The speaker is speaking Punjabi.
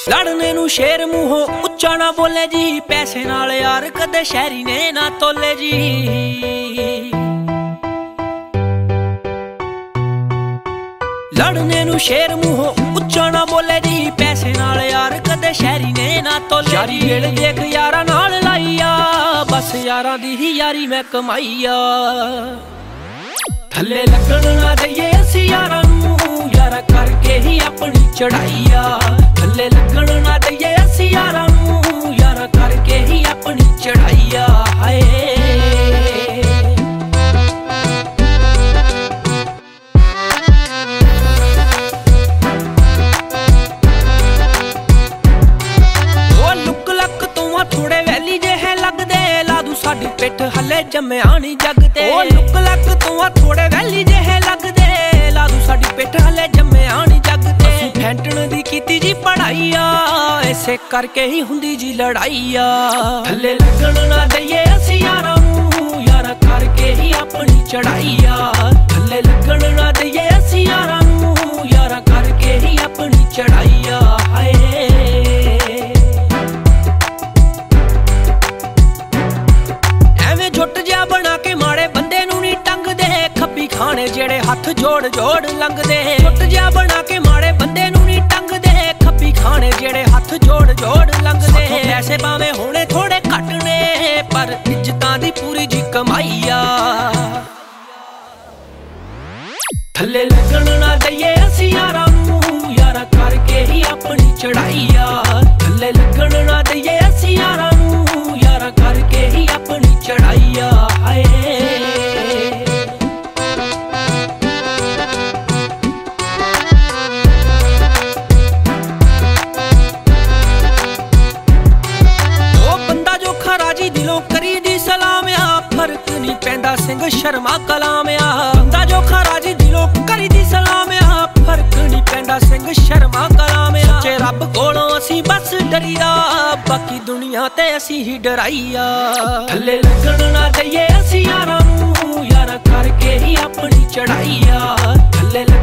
ਲੜਨੇ ਨੂੰ ਸ਼ੇਰ ਮੂੰਹੋਂ ਉੱਚਾ ਨਾ ਬੋਲੇ ਜੀ, ਪੈਸੇ ਨਾਲ ਯਾਰ ਕਦੇ ਸ਼ਹਿਰੀ ਨੇ ਨਾ ਤੋਲੇ ਜੀ। ਲੜਨੇ ਨੂੰ ਸ਼ੇਰ ਮੂੰਹੋਂ ਉੱਚਾ ਨਾ ਬੋਲੇ ਜੀ, ਪੈਸੇ ਨਾਲ ਯਾਰ ਕਦੇ ਸ਼ਹਿਰੀ ਨੇ ਨਾ ਤੋਲੇ। ਯਾਰੀ ਵੇਲੇ ਦੇਖ ਯਾਰਾਂ ਨਾਲ ਲਾਈ ਆ, ਬਸ ਯਾਰਾਂ ਦੀ ਹੀ ਯਾਰੀ ਮੈਂ ਕਮਾਈ ਆ। ਥੱਲੇ ਲੱਗਣ ਨਾ ਦਈਏ ਅਸੀਂ ਯਾਰਾਂ ਨੂੰ, ਯਾਰਾਂ ਕਰਕੇ ਹੀ ਆਪਣੀ ਚੜਾਈ ਆ। ਥੱਲੇ ਲੱਗਣ ਨਾ ਦਈਏ ਅਸੀਂ ਯਾਰਾਂ ਨੂੰ, ਯਾਰਾਂ ਕਰਕੇ ਹੀ ਆਪਣੀ ਚੜਾਈ ਆ। ਹਾਏ ਉਹ ਲੁੱਕ ਲੱਕ ਤੋਂ ਥੋੜੇ ਵੈਲੀ ਜਿਹੇ ਲੱਗਦੇ, ਲਾ ਦੂ ਸਾਡੀ ਪਿੱਠ ਹੱਲੇ ਜੰਮਿਆ ਨੀ ਜੱਗ ਤੇ। ਉਹ ਲੁੱਕ ਲੱਕ ਤੋਂ ਥੋੜੇ ਵੈਲੀ ਜਿਹੇ ਲੱਗਦੇ, ਲਾ ਦੂ ਸਾਡੀ ਪਿੱਠ ਹੱਲੇ ਜੰਮਿਆ ਨੀ ਜੱਗ ਤੇ। ਅਸੀਂ ਫੈਂਟਣ ਦੀ ਕੀਤੀ ਜੀ ਪੜਾਈ ਆ, ਇਸੇ ਕਰਕੇ ਹੀ ਹੁੰਦੀ ਜੀ ਲੜਾਈ ਆ। ਥੱਲੇ ਲੱਗਣ ਨਾ ਦਈਏ ਅਸੀਂ ਯਾਰਾਂ ਨੂੰ, ਯਾਰਾਂ ਕਰਕੇ ਹੀ ਆਪਣੀ ਚੜਾਈ ਆ। ਥੱਲੇ ਲੱਗਣ ਨਾ ਦਈਏ ਅਸੀਂ ਯਾਰਾਂ ਨੂੰ, ਯਾਰਾਂ ਕਰਕੇ ਹੀ ਆਪਣੀ ਚੜਾਈ ਆ। ਹਾਏ ਐਵੇਂ ਜੁੱਟ ਜਿਹਾ ਬਣਾ ਕੇ ਮਾੜੇ ਬੰਦੇ ਨੂੰ ਨੀ ਟੰਗਦੇ, ਖੱਬੀ ਖਾਣੇ ਜਿਹੜੇ ਹੱਥ ਜੋੜ ਜੋੜ ਲੰਘਦੇ। ਜੁੱਟ ਜਿਹਾ ਬਣਾ ਕੇ ਮਾੜੇ ਬੰਦੇ ਨੂੰ ਨੀ ਟੰਗਦੇ, ਖੱਬੀ ਖਾਣੇ ਜਿਹੜੇ ਹੱਥ ਜੋੜ ਜੋੜ ਲੰਘਦੇ। ਪੈਸੇ ਭਾਵੇਂ ਹੋਣੇ ਥੋੜੇ ਘੱਟ ਨੇ, ਪਰ ਇੱਜ਼ਤਾਂ ਦੀ ਪੂਰੀ ਜੀ ਕਮਾਈ ਆ। ਥੱਲੇ ਲੱਗਣ ਨਾ ਦਈਏ ਅਸੀਂ ਯਾਰਾਂ ਨੂੰ, ਯਾਰਾਂ ਕਰਕੇ ਹੀ ਆਪਣੀ ਚੜਾਈ ਆ। ਥੱਲੇ ਲੱਗਣ ਨਾ ਦਈਏ ਅਸੀਂ ਯਾਰਾਂ ਨੂੰ, ਯਾਰਾਂ ਕਰਕੇ ਹੀ ਆਪਣੀ ਚੜਾਈ ਆ। ਹਾਏ ਦਿਲੋਂ ਕਰੀ ਦੀ ਸਲਾਮ ਆ, ਫਰਕ ਨਹੀਂ ਪੈਂਦਾ ਸਿੰਘ ਸ਼ਰਮਾ ਕਲਾਮ ਆ। ਬੰਦਾ ਜੋ ਖਰਾਜੀ ਦਿਲੋਂ ਕਰੀ ਦੀ ਸਲਾਮ ਆ, ਫਰਕ ਨਹੀਂ ਪੈਂਦਾ ਸਿੰਘ ਸ਼ਰਮਾ ਕਲਾਮ ਆ। ਸੱਚੇ ਰੱਬ ਕੋਲੋਂ ਅਸੀਂ ਬਸ ਡਰੀਦਾ, ਬਾਕੀ ਦੁਨੀਆ ਤੇ ਅਸੀਂ ਹੀ ਡਰਾਈ ਆ। ਥੱਲੇ ਲੱਗਣ ਨਾ ਦਈਏ ਅਸੀਂ ਯਾਰਾਂ ਨੂੰ, ਯਾਰਾਂ ਕਰਕੇ ਹੀ ਆਪਣੀ ਚੜਾਈ ਆ। ਥੱਲੇ